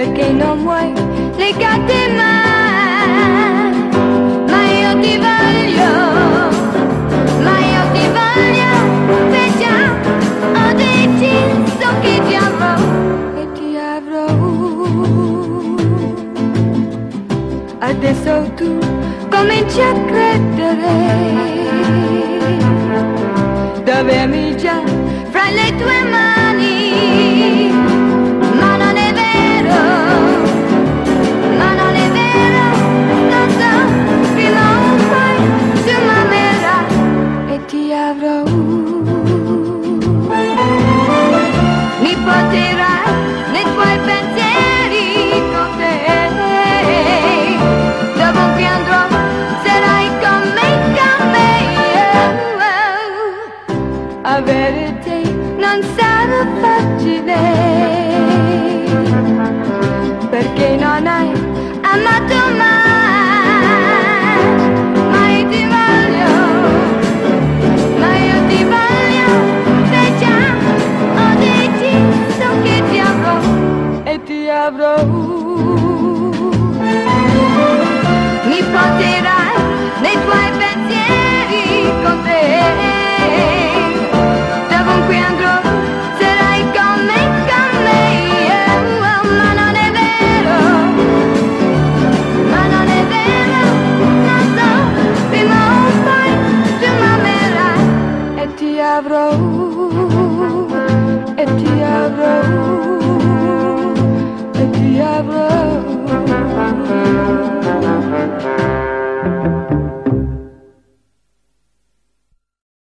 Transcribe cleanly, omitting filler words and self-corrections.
perché non vuoi legate mai, ma io ti voglio, ma io ti voglio, perciò ho deciso che ti avrò e ti avrò. Adesso tu cominci a credere d'avermi già fra le tue mani, ma non è vero, ma non è vero, non so, prima o poi tu m'amerai e ti avrò. Mi porterai nei tuoi pensieri con te, dovunque andrò sarai con me, avere te non sarà facile, perché non hai amato mai, ma io ti voglio, ma io ti voglio, perciò ho deciso che ti avrò e ti avrò. Mi porterai nei tuoi pensieri con te, dovunque andrò sarai con me, ma non è vero, ma non è vero, non so, prima o poi tu m'amerai e ti avrò, e ti avrò, e ti avrò.